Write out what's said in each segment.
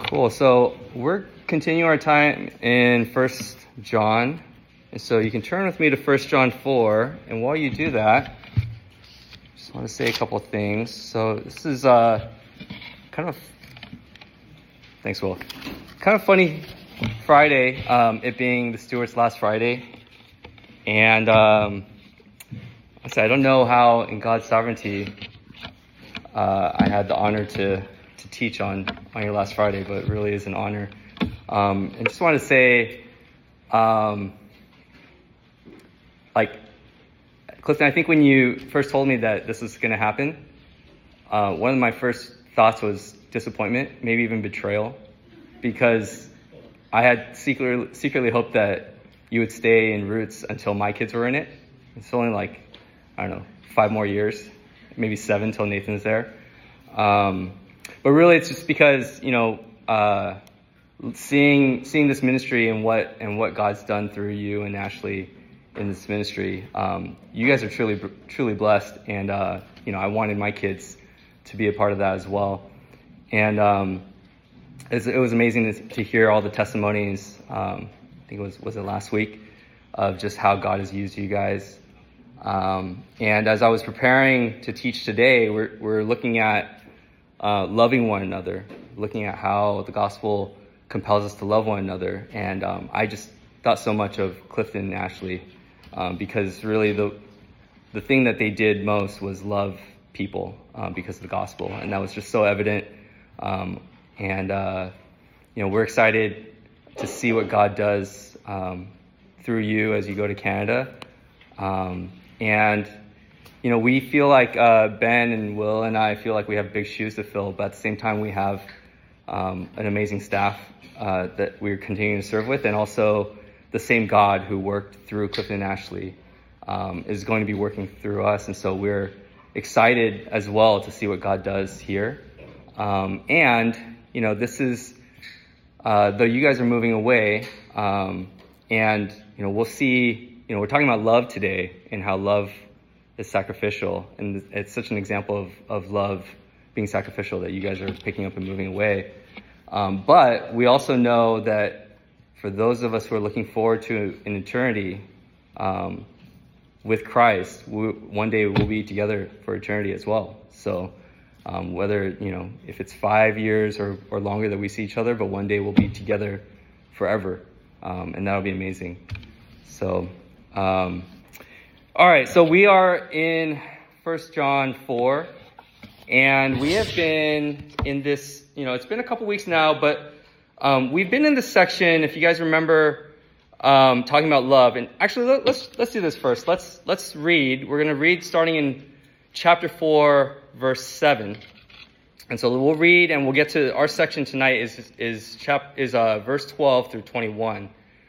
Cool. So we're continuing our time in 1 John. And so you can turn with me to 1 John 4. And while you do that, just want to say a couple of things. So this is thanks, Will. Kind of funny Friday, it being the Stewart's last Friday. And I don't know how in God's sovereignty I had the honor to teach on your last Friday, but it really is an honor. And just want to say, Clifton, I think when you first told me that this was going to happen, one of my first thoughts was disappointment, maybe even betrayal, because I had secretly hoped that you would stay in Roots until my kids were in it. It's only 5 more years, maybe 7 till Nathan's there. But really, it's just because, seeing this ministry and what God's done through you and Ashley in this ministry, you guys are truly blessed, and I wanted my kids to be a part of that as well. And it was amazing to hear all the testimonies. I think it was last week, of just how God has used you guys. And as I was preparing to teach today, we're looking at loving one another, looking at how the gospel compels us to love one another. And I just thought so much of Clifton and Ashley, because really the thing that they did most was love people because of the gospel. And that was just so evident. We're excited to see what God does through you as you go to Canada. We feel like Ben and Will and I feel like we have big shoes to fill, but at the same time we have an amazing staff that we're continuing to serve with, and also the same God who worked through Clifton and Ashley is going to be working through us, and so we're excited as well to see what God does here. This is though you guys are moving away, we'll see. We're talking about love today and how love is sacrificial, and it's such an example of love being sacrificial that you guys are picking up and moving away. But we also know that for those of us who are looking forward to an eternity with Christ, one day we'll be together for eternity as well. So whether, if it's 5 years or longer that we see each other, but one day we'll be together forever, and that'll be amazing. So, all right, so we are in 1 John 4, and we have been in this, it's been a couple weeks now, but we've been in this section, if you guys remember, talking about love. And actually, let's do this first. Let's read. We're going to read starting in chapter 4, verse 7. And so we'll read, and we'll get to our section tonight is verse 12 through 21.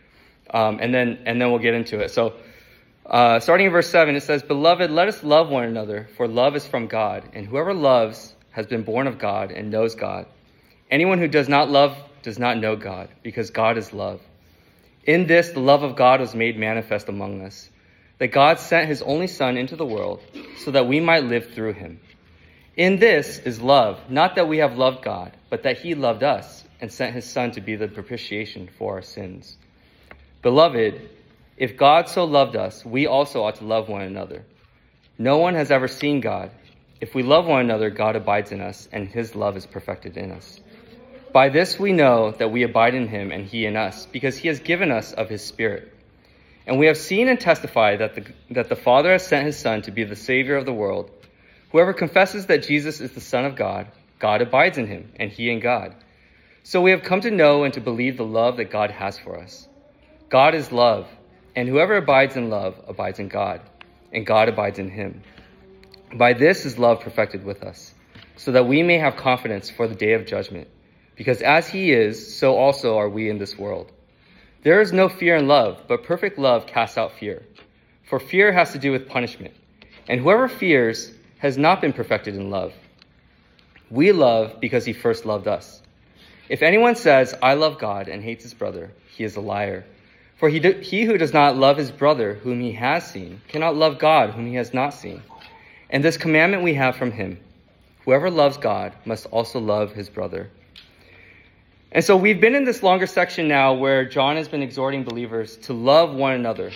And then we'll get into it. So, starting in verse 7, it says, "Beloved, let us love one another, for love is from God, and whoever loves has been born of God and knows God. Anyone who does not love does not know God, because God is love. In this, the love of God was made manifest among us, that God sent his only Son into the world, so that we might live through him. In this is love, not that we have loved God, but that he loved us and sent his Son to be the propitiation for our sins. Beloved, if God so loved us, we also ought to love one another. No one has ever seen God. If we love one another, God abides in us, and his love is perfected in us. By this we know that we abide in him and he in us, because he has given us of his Spirit. And we have seen and testified that the Father has sent his Son to be the Savior of the world. Whoever confesses that Jesus is the Son of God, God abides in him, and he in God. So we have come to know and to believe the love that God has for us. God is love, and whoever abides in love abides in God, and God abides in him. By this is love perfected with us, so that we may have confidence for the day of judgment, because as he is, so also are we in this world. There is no fear in love, but perfect love casts out fear. For fear has to do with punishment, and whoever fears has not been perfected in love. We love because he first loved us. If anyone says, I love God, and hates his brother, he is a liar. For he who does not love his brother whom he has seen cannot love God whom he has not seen. And this commandment we have from him, whoever loves God must also love his brother. And so we've been in this longer section now where John has been exhorting believers to love one another.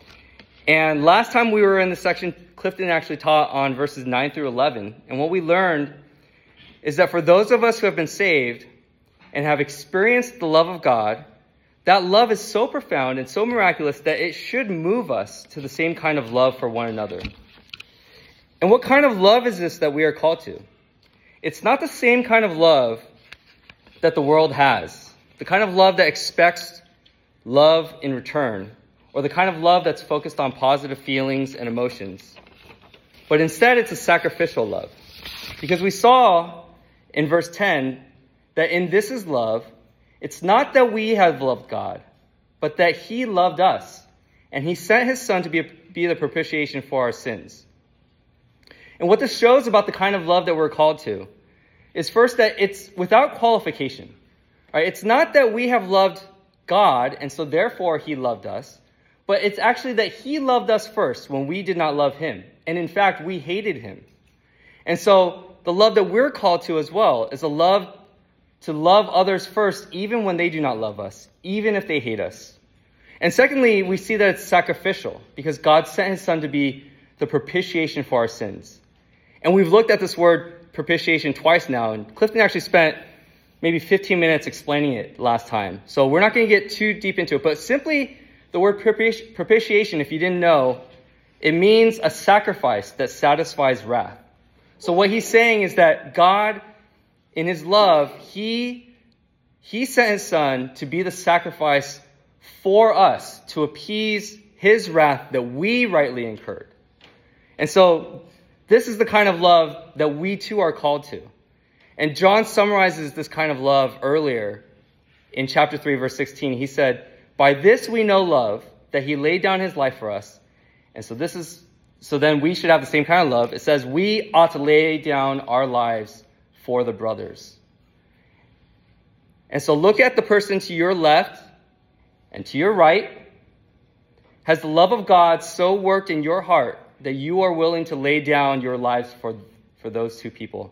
And last time we were in this section, Clifton actually taught on verses 9 through 11. And what we learned is that for those of us who have been saved and have experienced the love of God, that love is so profound and so miraculous that it should move us to the same kind of love for one another. And what kind of love is this that we are called to? It's not the same kind of love that the world has, the kind of love that expects love in return, or the kind of love that's focused on positive feelings and emotions. But instead, it's a sacrificial love. Because we saw in verse 10 that in this is love, it's not that we have loved God, but that he loved us, and he sent his son to be the propitiation for our sins. And what this shows about the kind of love that we're called to is first that it's without qualification. Right? It's not that we have loved God, and so therefore he loved us, but it's actually that he loved us first when we did not love him. And in fact, we hated him. And so the love that we're called to as well is a love to love others first, even when they do not love us, even if they hate us. And secondly, we see that it's sacrificial because God sent his son to be the propitiation for our sins. And we've looked at this word propitiation twice now, and Clifton actually spent maybe 15 minutes explaining it last time. So we're not going to get too deep into it, but simply the word propitiation, if you didn't know, it means a sacrifice that satisfies wrath. So what he's saying is that God, in his love, he sent his son to be the sacrifice for us to appease his wrath that we rightly incurred. And so this is the kind of love that we too are called to. And John summarizes this kind of love earlier in chapter 3, verse 16. He said, "By this we know love, that he laid down his life for us." And so then we should have the same kind of love. It says we ought to lay down our lives for the brothers. And so look at the person to your left and to your right. Has the love of God so worked in your heart that you are willing to lay down your lives for those two people?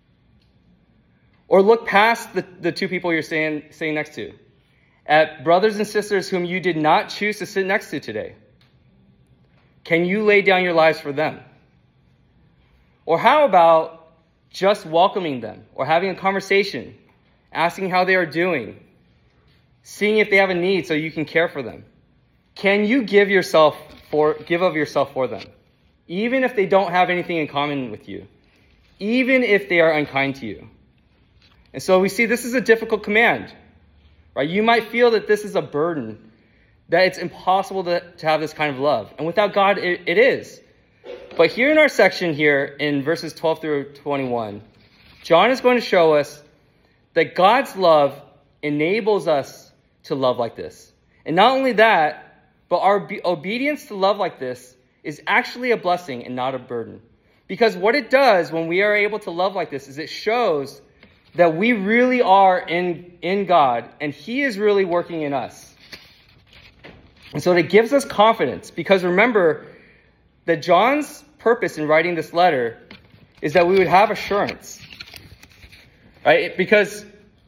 Or look past the two people you're sitting next to, at brothers and sisters whom you did not choose to sit next to today. Can you lay down your lives for them? Or how about just welcoming them or having a conversation, asking how they are doing, seeing if they have a need so you can care for them? Can you give of yourself for them, even if they don't have anything in common with you, even if they are unkind to you? And so we see this is a difficult command, right? You might feel that this is a burden, that it's impossible to have this kind of love. And without God, it is. But here in our section here, in verses 12 through 21, John is going to show us that God's love enables us to love like this. And not only that, but our obedience to love like this is actually a blessing and not a burden. Because what it does when we are able to love like this is it shows that we really are in God and he is really working in us. And so it gives us confidence, because remember that John's purpose in writing this letter is that we would have assurance, right? Because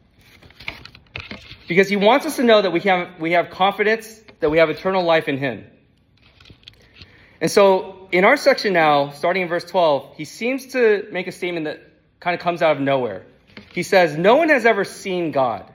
he wants us to know that we have confidence that we have eternal life in him. And so in our section now, starting in verse 12, he seems to make a statement that kind of comes out of nowhere. He says, "No one has ever seen God."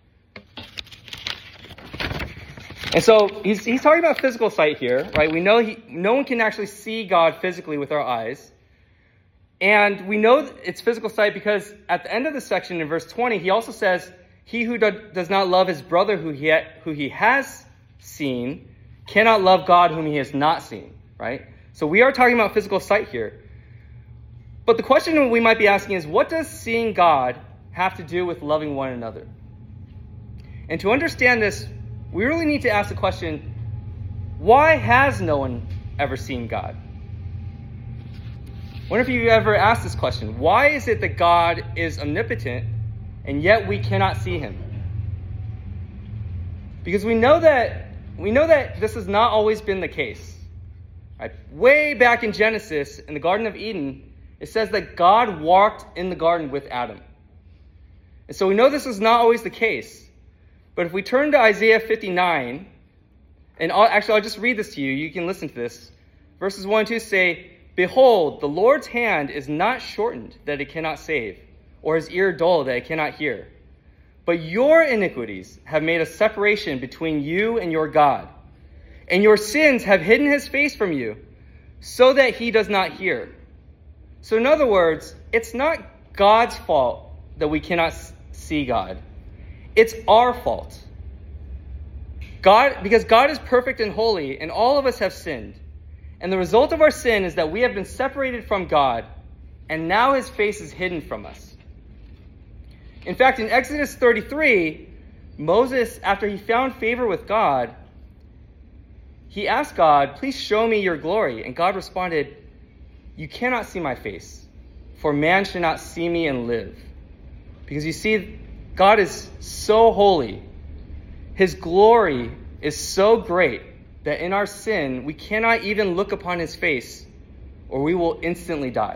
And so he's talking about physical sight here, right? We know no one can actually see God physically with our eyes. And we know it's physical sight because at the end of the section in verse 20, he also says, "He who does not love his brother who he has seen cannot love God whom he has not seen," right? So we are talking about physical sight here. But the question we might be asking is, what does seeing God have to do with loving one another? And to understand this, we really need to ask the question, why has no one ever seen God? I wonder if you've ever asked this question. Why is it that God is omnipotent and yet we cannot see him? Because we know that this has not always been the case. Right? Way back in Genesis, in the Garden of Eden, it says that God walked in the garden with Adam. And so we know this is not always the case. But if we turn to Isaiah 59, and I'll just read this to you. You can listen to this. Verses 1 and 2 say, "Behold, the Lord's hand is not shortened that it cannot save, or his ear dull that it cannot hear. But your iniquities have made a separation between you and your God, and your sins have hidden his face from you, so that he does not hear." So in other words, it's not God's fault that we cannot see God. It's our fault. Because God is perfect and holy, and all of us have sinned. And the result of our sin is that we have been separated from God, and now his face is hidden from us. In fact, in Exodus 33, Moses, after he found favor with God, he asked God, "Please show me your glory." And God responded, "You cannot see my face, for man should not see me and live." Because you see, God is so holy. His glory is so great that in our sin, we cannot even look upon his face, or we will instantly die.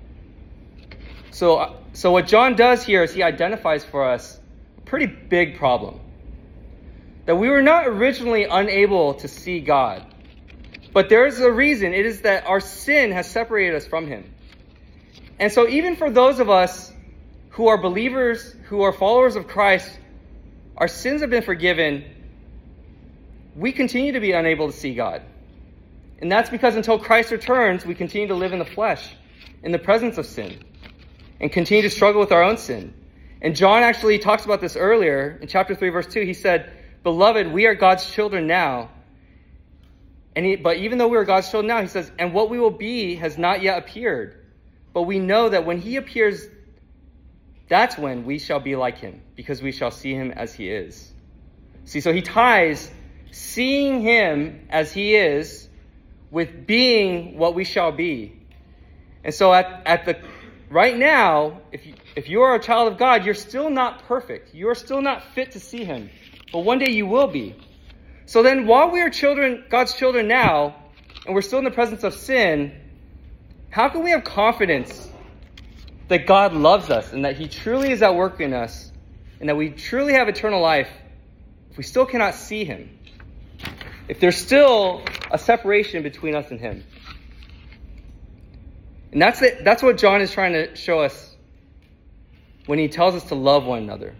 So what John does here is he identifies for us a pretty big problem. That we were not originally unable to see God. But there is a reason. It is that our sin has separated us from him. And so even for those of us who are believers, who are followers of Christ, our sins have been forgiven, we continue to be unable to see God. And that's because until Christ returns, we continue to live in the flesh, in the presence of sin, and continue to struggle with our own sin. And John actually talks about this earlier in chapter 3, verse 2. He said, "Beloved, we are God's children now." But even though we are God's children now, he says, "And what we will be has not yet appeared. But we know that when he appears, that's when we shall be like him, because we shall see him as he is." See, so he ties seeing him as he is with being what we shall be. And so right now, if you are a child of God, you're still not perfect. You are still not fit to see him. But one day you will be. So then while we are God's children now, and we're still in the presence of sin, how can we have confidence that God loves us and that he truly is at work in us and that we truly have eternal life if we still cannot see him? If there's still a separation between us and him. And that's what John is trying to show us when he tells us to love one another.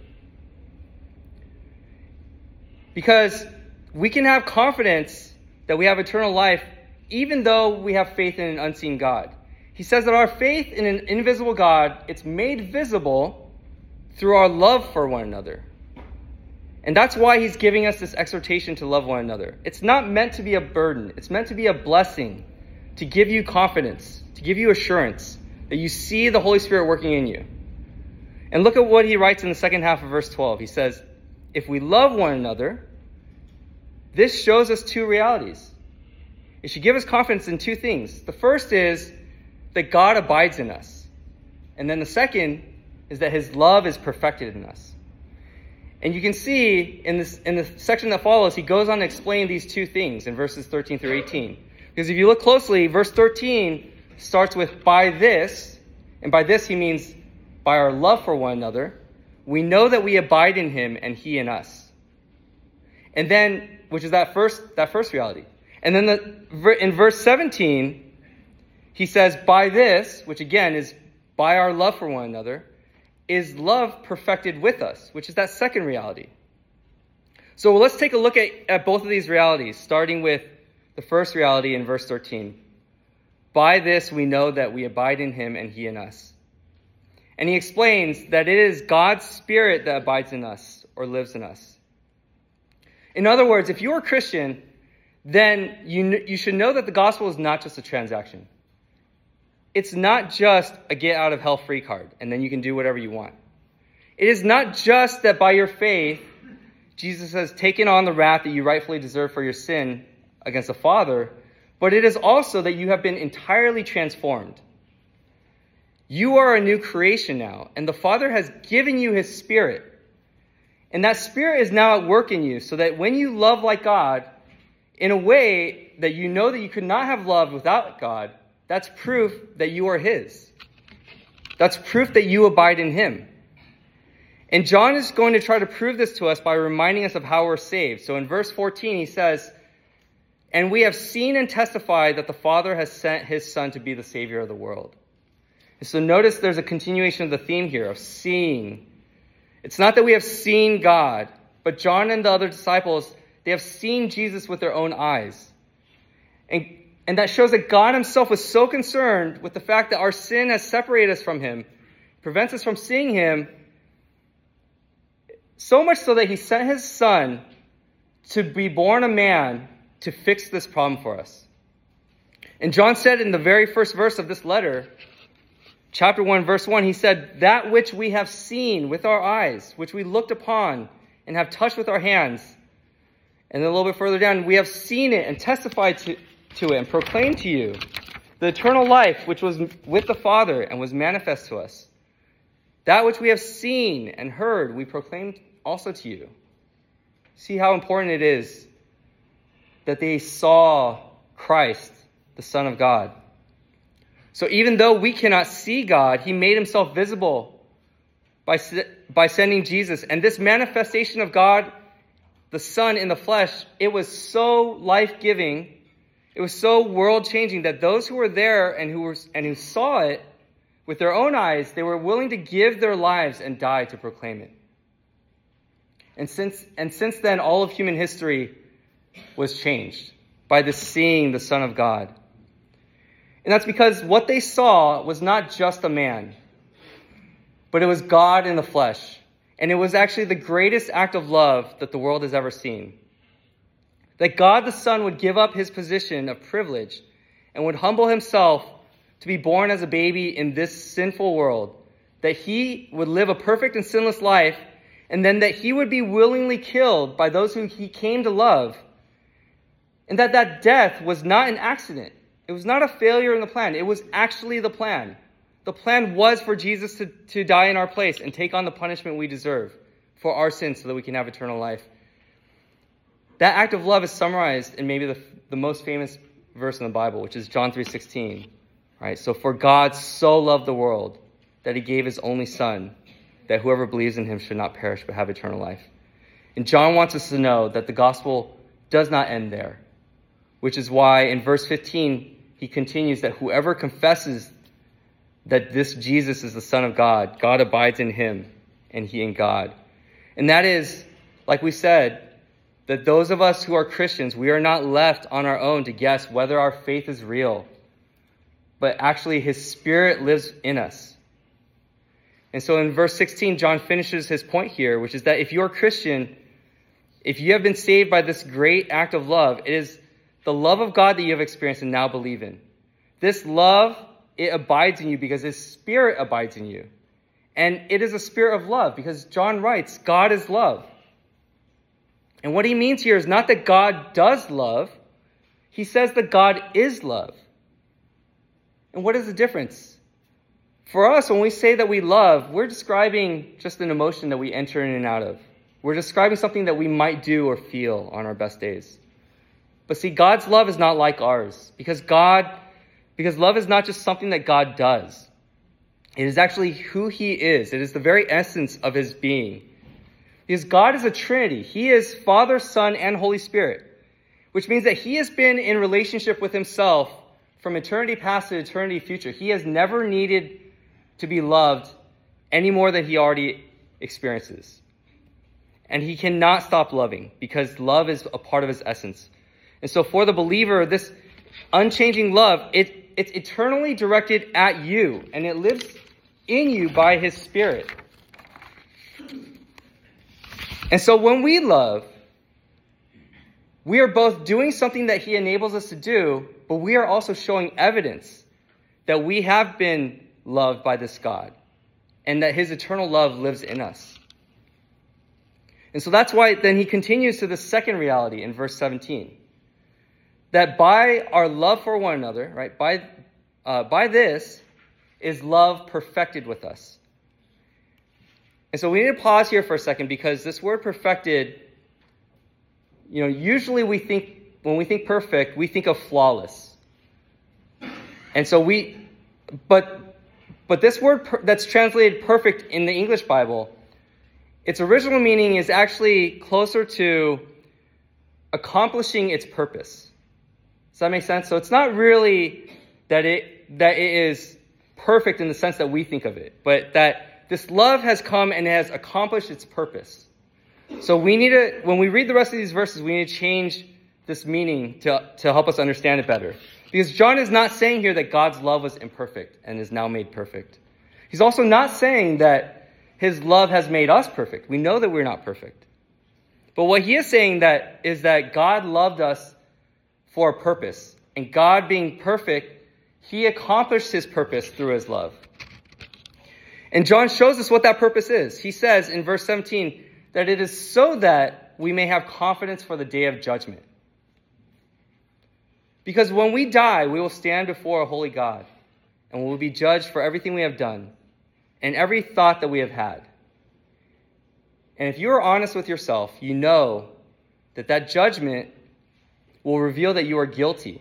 Because we can have confidence that we have eternal life even though we have faith in an unseen God. He says that our faith in an invisible God, it's made visible through our love for one another. And that's why he's giving us this exhortation to love one another. It's not meant to be a burden. It's meant to be a blessing, to give you confidence, to give you assurance that you see the Holy Spirit working in you. And look at what he writes in the second half of verse 12. He says, "If we love one another, this shows us two realities." It should give us confidence in two things. The first is that God abides in us. And then the second is that his love is perfected in us. And you can see in the section that follows, he goes on to explain these two things in verses 13 through 18. Because if you look closely, verse 13 starts with "by this," and by this he means by our love for one another, we know that we abide in him and he in us. And then, which is that first reality. And then in verse 17, he says, "By this," which again is by our love for one another, "is love perfected with us," which is that second reality. So let's take a look at both of these realities, starting with the first reality in verse 13. "By this we know that we abide in him and he in us." And he explains that it is God's Spirit that abides in us or lives in us. In other words, if you're a Christian, then you should know that the gospel is not just a transaction. It's not just a get-out-of-hell-free card, and then you can do whatever you want. It is not just that by your faith, Jesus has taken on the wrath that you rightfully deserve for your sin against the Father, but it is also that you have been entirely transformed. You are a new creation now, and the Father has given you his Spirit. And that Spirit is now at work in you, so that when you love like God, in a way that you know that you could not have loved without God, that's proof that you are his. That's proof that you abide in him. And John is going to try to prove this to us by reminding us of how we're saved. So in verse 14, he says, "And we have seen and testified that the Father has sent his Son to be the Savior of the world." And so notice there's a continuation of the theme here of seeing. It's not that we have seen God, but John and the other disciples, they have seen Jesus with their own eyes. And that shows that God himself was so concerned with the fact that our sin has separated us from him, prevents us from seeing him, so much so that he sent his Son to be born a man to fix this problem for us. And John said in the very first verse of this letter, chapter 1, verse 1, he said, "That which we have seen with our eyes, which we looked upon and have touched with our hands." And then a little bit further down, "We have seen it and testified to it and proclaimed to you the eternal life which was with the Father and was manifest to us. That which we have seen and heard, we proclaimed also to you." See how important it is that they saw Christ, the Son of God. So even though we cannot see God, he made himself visible by sending Jesus. And this manifestation of God, the Son in the flesh, it was so life-giving, it was so world-changing that those who were there and who saw it with their own eyes, they were willing to give their lives and die to proclaim it. And since then, all of human history was changed by this seeing the Son of God. And that's because what they saw was not just a man, but it was God in the flesh. And it was actually the greatest act of love that the world has ever seen. That God the Son would give up his position of privilege and would humble himself to be born as a baby in this sinful world. That he would live a perfect and sinless life, and then that he would be willingly killed by those who he came to love. And that death was not an accident. It was not a failure in the plan. It was actually the plan. The plan was for Jesus to die in our place and take on the punishment we deserve for our sins so that we can have eternal life. That act of love is summarized in maybe the most famous verse in the Bible, which is John 3:16. Right? So for God so loved the world that he gave his only Son, that whoever believes in him should not perish but have eternal life. And John wants us to know that the gospel does not end there, which is why in verse 15, he continues that whoever confesses that this Jesus is the Son of God, God abides in him and he in God. And that is, like we said, that those of us who are Christians, we are not left on our own to guess whether our faith is real, but actually his Spirit lives in us. And so in verse 16, John finishes his point here, which is that if you're a Christian, if you have been saved by this great act of love, it is the love of God that you have experienced and now believe in. This love, it abides in you because his Spirit abides in you. And it is a spirit of love because John writes, God is love. And what he means here is not that God does love. He says that God is love. And what is the difference? For us, when we say that we love, we're describing just an emotion that we enter in and out of. We're describing something that we might do or feel on our best days. But see, God's love is not like ours because love is not just something that God does. It is actually who he is. It is the very essence of his being. Because God is a Trinity. He is Father, Son, and Holy Spirit, which means that he has been in relationship with himself from eternity past to eternity future. He has never needed to be loved any more than he already experiences. And he cannot stop loving because love is a part of his essence. And so for the believer, this unchanging love, it's eternally directed at you, and it lives in you by his Spirit. And so when we love, we are both doing something that he enables us to do, but we are also showing evidence that we have been loved by this God and that his eternal love lives in us. And so that's why then he continues to the second reality in verse 17. That by our love for one another, right, by this is love perfected with us. And so we need to pause here for a second because this word perfected, usually when we think perfect, we think of flawless. And so but this word that's translated perfect in the English Bible, its original meaning is actually closer to accomplishing its purpose. Does that make sense? So it's not really that it is perfect in the sense that we think of it, but that this love has come and has accomplished its purpose. So we need to, when we read the rest of these verses, we need to change this meaning to help us understand it better. Because John is not saying here that God's love was imperfect and is now made perfect. He's also not saying that his love has made us perfect. We know that we're not perfect. But what he is saying is that God loved us for a purpose. And God being perfect, he accomplished his purpose through his love. And John shows us what that purpose is. He says in verse 17 that it is so that we may have confidence for the day of judgment. Because when we die, we will stand before a holy God, and we will be judged for everything we have done and every thought that we have had. And if you are honest with yourself, you know that judgment will reveal that you are guilty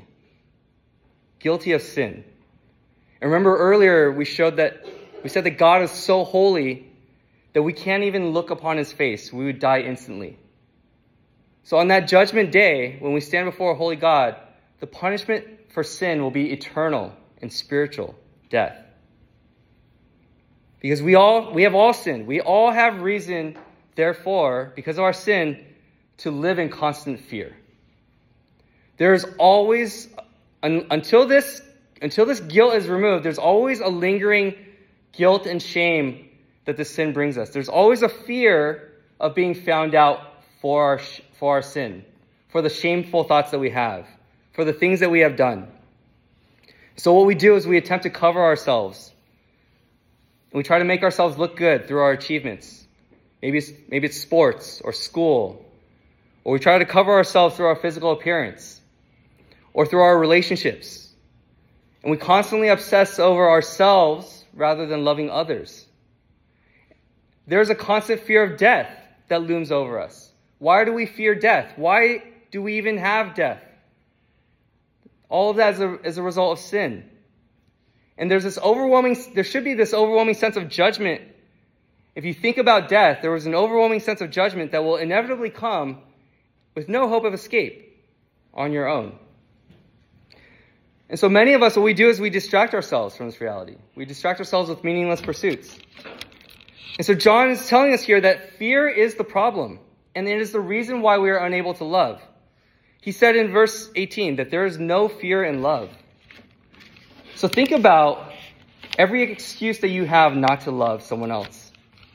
of sin. And remember earlier we said that God is so holy that we can't even look upon his face. We would die instantly. So on that judgment day, when we stand before a holy God, the punishment for sin will be eternal and spiritual death. Because we have all sinned. We all have reason, therefore, because of our sin, to live in constant fear. There is always, until this guilt is removed, there's always a lingering guilt and shame that the sin brings us. There's always a fear of being found out for our sin, for the shameful thoughts that we have, for the things that we have done. So what we do is we attempt to cover ourselves. And we try to make ourselves look good through our achievements. Maybe it's sports or school. Or we try to cover ourselves through our physical appearance or through our relationships. And we constantly obsess over ourselves rather than loving others. There's a constant fear of death that looms over us. Why do we fear death? Why do we even have death? All of that is a result of sin. And there should be this overwhelming sense of judgment. If you think about death, there was an overwhelming sense of judgment that will inevitably come with no hope of escape on your own. And so many of us, what we do is we distract ourselves from this reality. We distract ourselves with meaningless pursuits. And so John is telling us here that fear is the problem, and it is the reason why we are unable to love. He said in verse 18 that there is no fear in love. So think about every excuse that you have not to love someone else.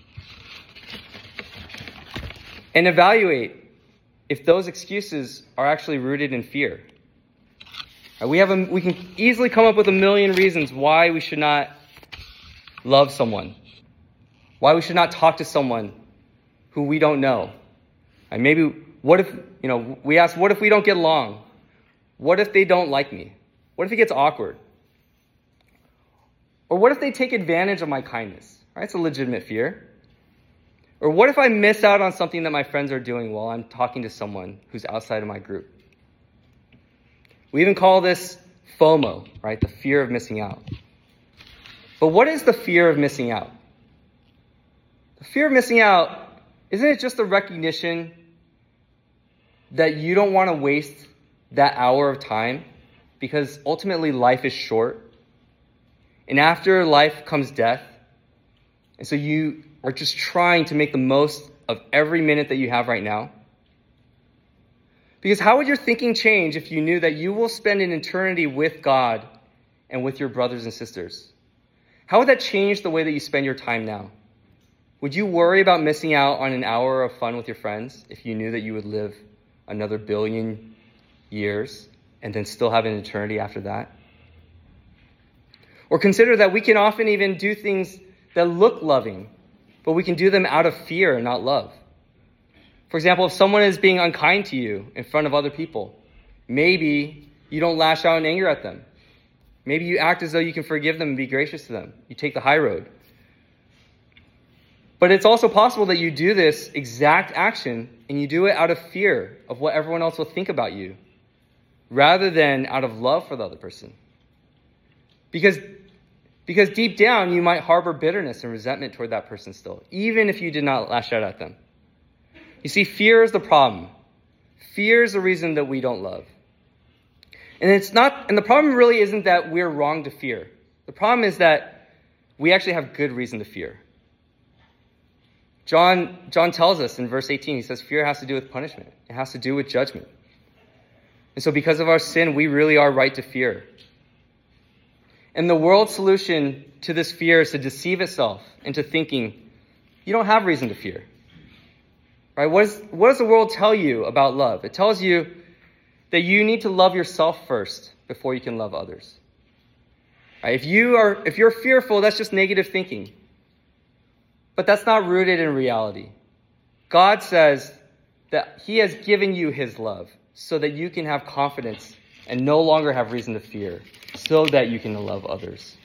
And evaluate if those excuses are actually rooted in fear. We can easily come up with a million reasons why we should not love someone, why we should not talk to someone who we don't know. And maybe, we ask, what if we don't get along? What if they don't like me? What if it gets awkward? Or what if they take advantage of my kindness? Right? It's a legitimate fear. Or what if I miss out on something that my friends are doing while I'm talking to someone who's outside of my group? We even call this FOMO, right? The fear of missing out. But what is the fear of missing out? The fear of missing out, isn't it just a recognition that you don't want to waste that hour of time? Because ultimately life is short. And after life comes death. And so you are just trying to make the most of every minute that you have right now. Because how would your thinking change if you knew that you will spend an eternity with God and with your brothers and sisters? How would that change the way that you spend your time now? Would you worry about missing out on an hour of fun with your friends if you knew that you would live another billion years and then still have an eternity after that? Or consider that we can often even do things that look loving, but we can do them out of fear and not love. For example, if someone is being unkind to you in front of other people, maybe you don't lash out in anger at them. Maybe you act as though you can forgive them and be gracious to them. You take the high road. But it's also possible that you do this exact action and you do it out of fear of what everyone else will think about you, rather than out of love for the other person. Because Because deep down, you might harbor bitterness and resentment toward that person still, even if you did not lash out at them. You see, fear is the problem. Fear is the reason that we don't love. And the problem really isn't that we're wrong to fear. The problem is that we actually have good reason to fear. John tells us in verse 18, he says, fear has to do with punishment. It has to do with judgment. And so because of our sin, we really are right to fear. And the world's solution to this fear is to deceive itself into thinking, you don't have reason to fear. Right? What does the world tell you about love? It tells you that you need to love yourself first before you can love others. Right? If you're fearful, that's just negative thinking. But that's not rooted in reality. God says that he has given you his love so that you can have confidence and no longer have reason to fear, so that you can love others.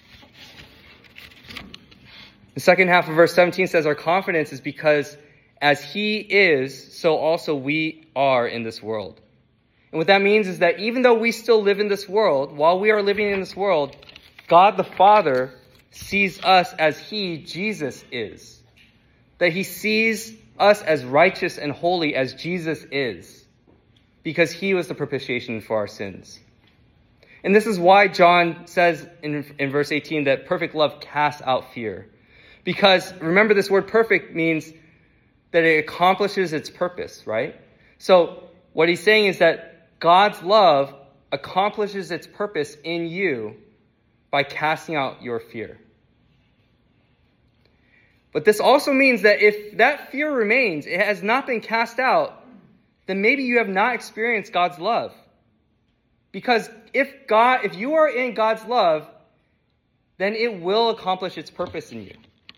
The second half of verse 17 says our confidence is because as he is, so also we are in this world. And what that means is that even though we still live in this world, while we are living in this world, God the Father sees us as he, Jesus, is. That he sees us as righteous and holy as Jesus is, because he was the propitiation for our sins. And this is why John says in verse 18 that perfect love casts out fear. Because remember, this word perfect means that it accomplishes its purpose, right? So what he's saying is that God's love accomplishes its purpose in you by casting out your fear. But this also means that if that fear remains, it has not been cast out, then maybe you have not experienced God's love. Because if you are in God's love, then it will accomplish its purpose in you.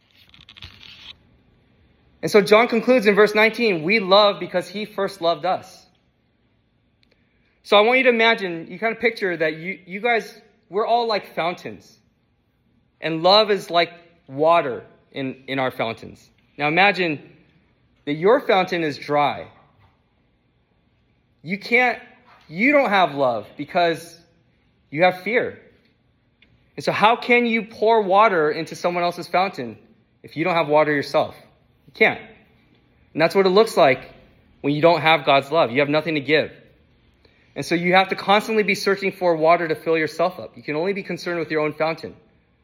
And so John concludes in verse 19, we love because he first loved us. So I want you to imagine, you kind of picture that you guys, we're all like fountains. And love is like water in our fountains. Now imagine that your fountain is dry. You don't have love because you have fear. And so how can you pour water into someone else's fountain if you don't have water yourself? You can't. And that's what it looks like when you don't have God's love. You have nothing to give. And so you have to constantly be searching for water to fill yourself up. You can only be concerned with your own fountain.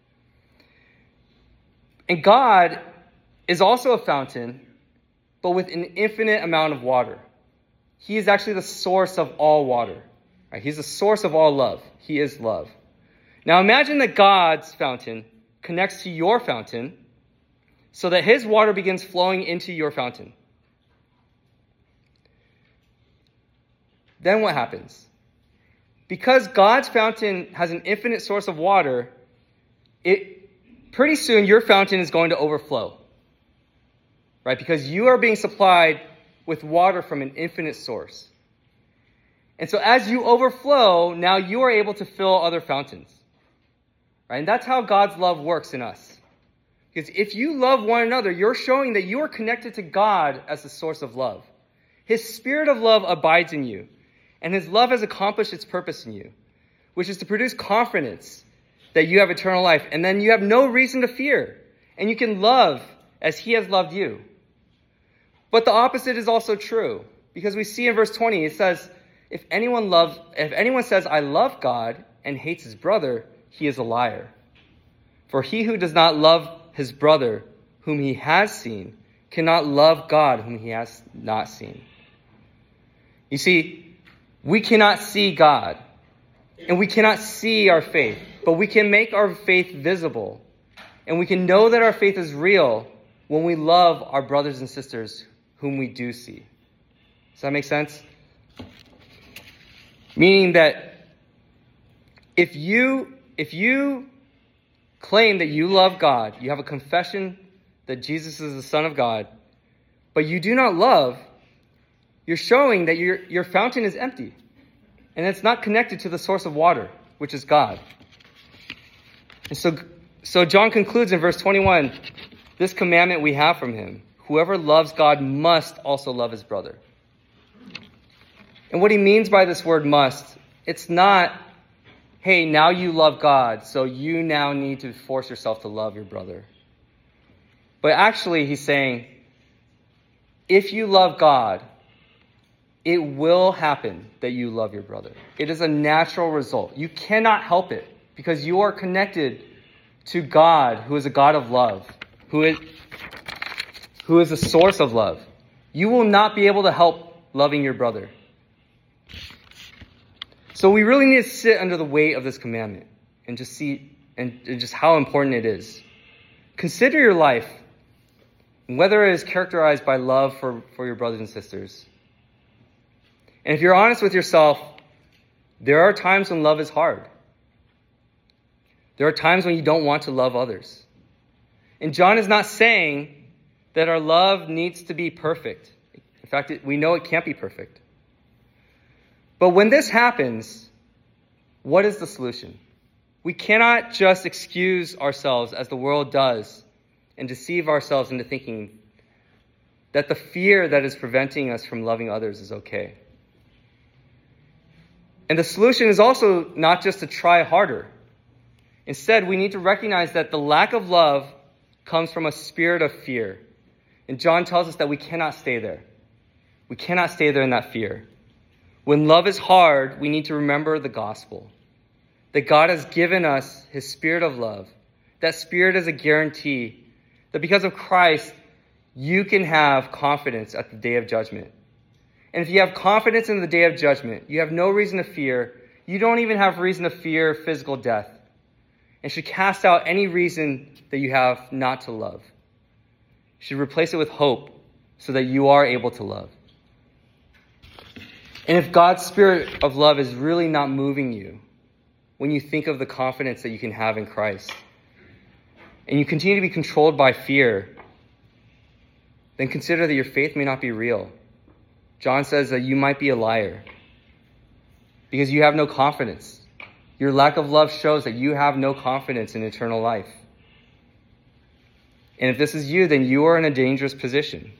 And God is also a fountain, but with an infinite amount of water. He is actually the source of all water. Right? He's the source of all love. He is love. Now imagine that God's fountain connects to your fountain so that his water begins flowing into your fountain. Then what happens? Because God's fountain has an infinite source of water, pretty soon your fountain is going to overflow. Right? Because you are being supplied with water from an infinite source. And so as you overflow, now you are able to fill other fountains. Right? And that's how God's love works in us. Because if you love one another, you're showing that you are connected to God as the source of love. His spirit of love abides in you. And his love has accomplished its purpose in you, which is to produce confidence that you have eternal life. And then you have no reason to fear. And you can love as he has loved you. But the opposite is also true. Because we see in verse 20, it says, if anyone says, I love God and hates his brother, he is a liar. For he who does not love his brother whom he has seen cannot love God whom he has not seen. You see, we cannot see God and we cannot see our faith, but we can make our faith visible. And we can know that our faith is real when we love our brothers and sisters whom we do see. Does that make sense? Meaning that if you claim that you love God, you have a confession that Jesus is the Son of God, but you do not love, you're showing that your fountain is empty. And it's not connected to the source of water, which is God. And so John concludes in verse 21, this commandment we have from him, whoever loves God must also love his brother. And what he means by this word must, it's not hey, now you love God, so you now need to force yourself to love your brother. But actually, he's saying, if you love God, it will happen that you love your brother. It is a natural result. You cannot help it because you are connected to God, who is a God of love, who is a source of love. You will not be able to help loving your brother. So we really need to sit under the weight of this commandment and just see and just how important it is. Consider your life, whether it is characterized by love for your brothers and sisters. And if you're honest with yourself, there are times when love is hard. There are times when you don't want to love others. And John is not saying that our love needs to be perfect. In fact, we know it can't be perfect. But when this happens, what is the solution? We cannot just excuse ourselves as the world does and deceive ourselves into thinking that the fear that is preventing us from loving others is okay. And the solution is also not just to try harder. Instead, we need to recognize that the lack of love comes from a spirit of fear. And John tells us that we cannot stay there. We cannot stay there in that fear. When love is hard, we need to remember the gospel. That God has given us his spirit of love. That spirit is a guarantee that because of Christ, you can have confidence at the day of judgment. And if you have confidence in the day of judgment, you have no reason to fear. You don't even have reason to fear physical death. And should cast out any reason that you have not to love. You should replace it with hope so that you are able to love. And if God's spirit of love is really not moving you, when you think of the confidence that you can have in Christ, and you continue to be controlled by fear, then consider that your faith may not be real. John says that you might be a liar because you have no confidence. Your lack of love shows that you have no confidence in eternal life. And if this is you, then you are in a dangerous position.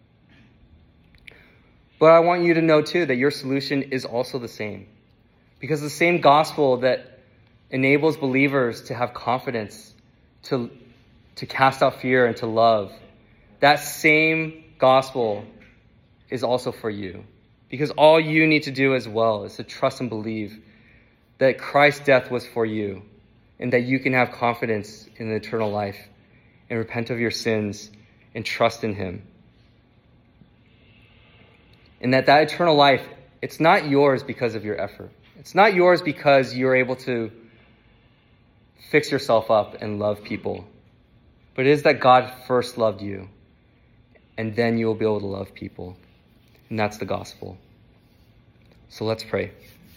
But I want you to know too that your solution is also the same. Because the same gospel that enables believers to have confidence, to cast out fear and to love, that same gospel is also for you. Because all you need to do as well is to trust and believe that Christ's death was for you and that you can have confidence in the eternal life and repent of your sins and trust in him. And that eternal life, it's not yours because of your effort. It's not yours because you're able to fix yourself up and love people. But it is that God first loved you, and then you will be able to love people. And that's the gospel. So let's pray.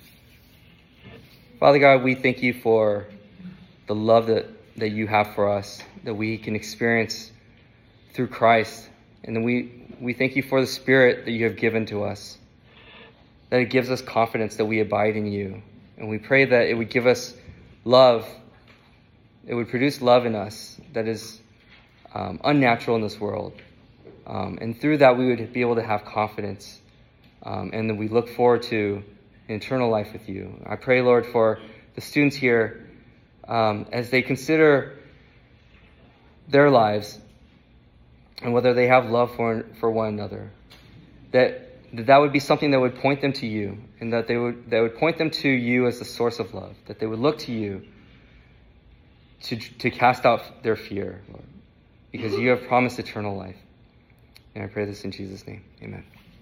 Father God, we thank you for the love that you have for us, that we can experience through Christ. And then we thank you for the Spirit that you have given to us, that it gives us confidence that we abide in you. And we pray that it would give us love. It would produce love in us that is unnatural in this world. And through that, we would be able to have confidence. And then we look forward to an eternal life with you. I pray, Lord, for the students here as they consider their lives and whether they have love for one another, that would be something that would point them to you, and that would point them to you as the source of love, that they would look to you to cast out their fear, Lord, because you have promised eternal life. And I pray this in Jesus' name. Amen.